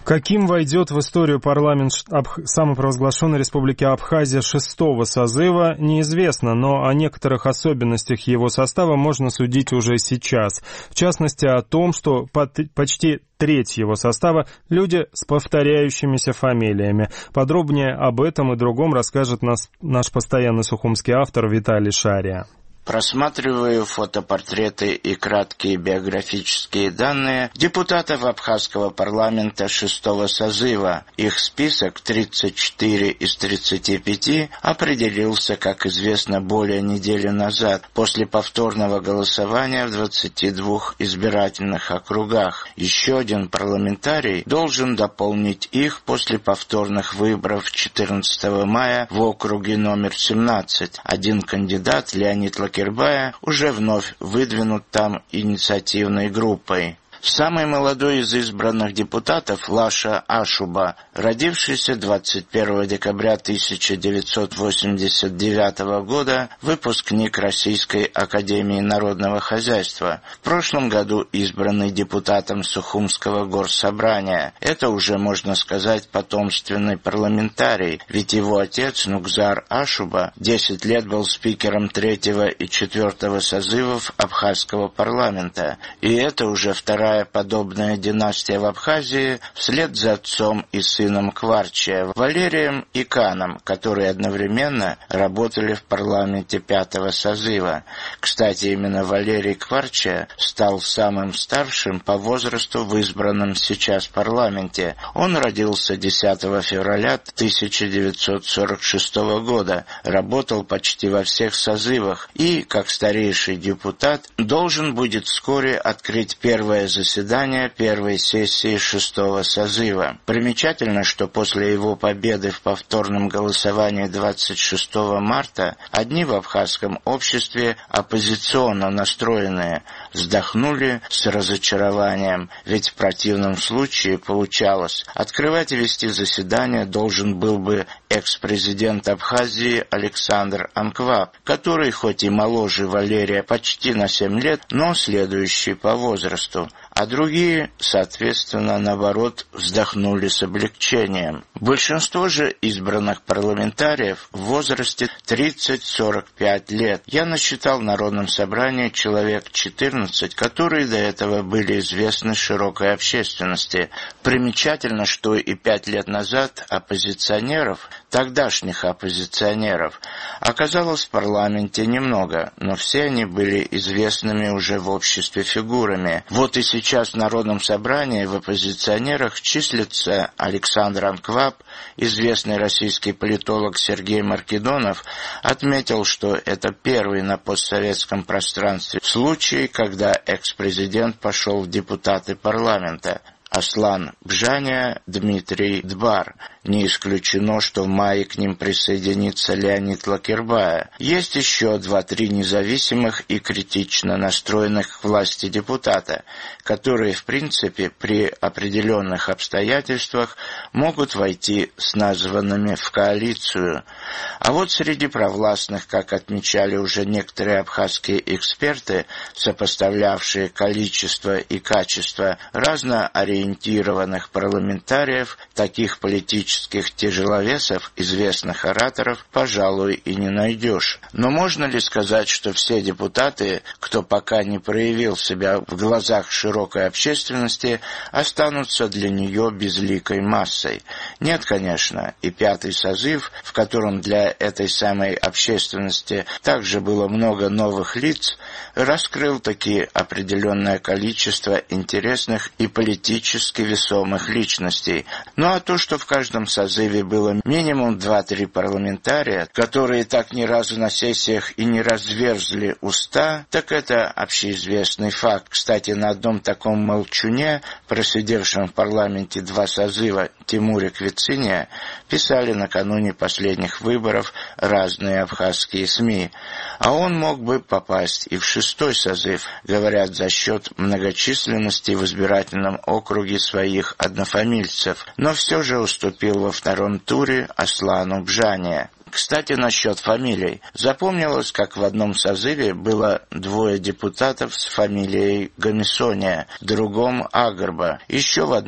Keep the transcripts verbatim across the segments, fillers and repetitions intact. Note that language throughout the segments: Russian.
Каким войдет в историю парламент Абх... самопровозглашенной республики Абхазия шестого созыва, неизвестно, но о некоторых особенностях его состава можно судить уже сейчас. В частности, о том, что под... почти треть его состава – люди с повторяющимися фамилиями. Подробнее об этом и другом расскажет нас наш постоянный сухумский автор Виталий Шария. Просматриваю фотопортреты и краткие биографические данные депутатов Абхазского парламента шестого созыва. Их список, тридцать четыре из тридцати пяти, определился, как известно, более недели назад, после повторного голосования в двадцати двух избирательных округах. Еще один парламентарий должен дополнить их после повторных выборов четырнадцатого мая в округе номер семнадцать. Один кандидат, Леонид Лакирбая, Кирбая, уже вновь выдвинут там инициативной группой. Самый молодой из избранных депутатов, Лаша Ашуба, родившийся двадцать первого декабря тысяча девятьсот восемьдесят девятого года, выпускник Российской академии народного хозяйства, в прошлом году избранный депутатом Сухумского горсобрания. Это уже, можно сказать, потомственный парламентарий, ведь его отец, Нукзар Ашуба, десять лет был спикером третьего и четвертого созывов Абхазского парламента, и это уже вторая подобная династия в Абхазии вслед за отцом и сыном Кварчия, Валерием и Каном, которые одновременно работали в парламенте пятого созыва. Кстати, именно Валерий Кварчия стал самым старшим по возрасту в избранном сейчас парламенте. Он родился десятого февраля тысяча девятьсот сорок шестого года, работал почти во всех созывах и, как старейший депутат, должен будет вскоре открыть первое заседание заседания первой сессии шестого созыва. Примечательно, что после его победы в повторном голосовании двадцать шестого марта одни в абхазском обществе оппозиционно настроенные вздохнули с разочарованием, ведь в противном случае получалось, открывать и вести заседание должен был бы экс-президент Абхазии Александр Анкваб, который хоть и моложе Валерия почти на семь лет, но следующий по возрасту, а другие, соответственно, наоборот, вздохнули с облегчением. Большинство же избранных парламентариев в возрасте тридцать-сорок пять лет. Я насчитал в Народном собрании человек четырнадцать, которые до этого были известны широкой общественности. Примечательно, что и пять лет назад оппозиционеров, тогдашних оппозиционеров, оказалось в парламенте немного, но все они были известными уже в обществе фигурами. Вот и сейчас в Народном собрании в оппозиционерах числится Александр Анкваб, известный российский политолог Сергей Маркедонов, отметил, что это первый на постсоветском пространстве случай, когда экс-президент пошел в депутаты парламента. Аслан Бжаня, Дмитрий Дбар. Не исключено, что в мае к ним присоединится Леонид Лакирбая. Есть еще два-три независимых и критично настроенных к власти депутата, которые, в принципе, при определенных обстоятельствах могут войти с названными в коалицию. А вот среди провластных, как отмечали уже некоторые абхазские эксперты, сопоставлявшие количество и качество разноориентированных парламентариев, таких политических тяжеловесов, известных ораторов, пожалуй, и не найдешь. Но можно ли сказать, что все депутаты, кто пока не проявил себя в глазах широкой общественности, останутся для нее безликой массой? Нет, конечно, и пятый созыв, в котором для этой самой общественности также было много новых лиц, раскрыл таки определенное количество интересных и политически весомых личностей. Ну а то, что в каждом созыве было минимум два-три парламентария, которые так ни разу на сессиях и не разверзли уста, так это общеизвестный факт. Кстати, на одном таком молчуне, просидевшем в парламенте два созыва, Тимуре Квициния, писали накануне последних выборов разные абхазские СМИ. А он мог бы попасть и в шестой созыв, говорят, за счет многочисленности в избирательном округе своих однофамильцев, но все же уступил во втором туре Аслану Бжане. Кстати, насчет фамилий. Запомнилось, как в одном созыве было двое депутатов с фамилией Гамисония, в другом Агарба, еще в одном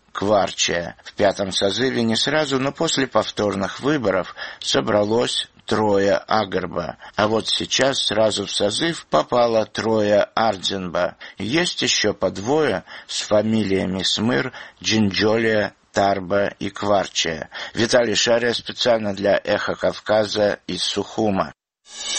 Кварчия. В пятом созыве не сразу, но после повторных выборов собралось трое Агрба, а вот сейчас сразу в созыв попало трое Ардзинба. Есть еще по двое с фамилиями Смыр, Джинджолия, Тарба и Кварчия. Виталий Шария специально для «Эхо Кавказа» из Сухума.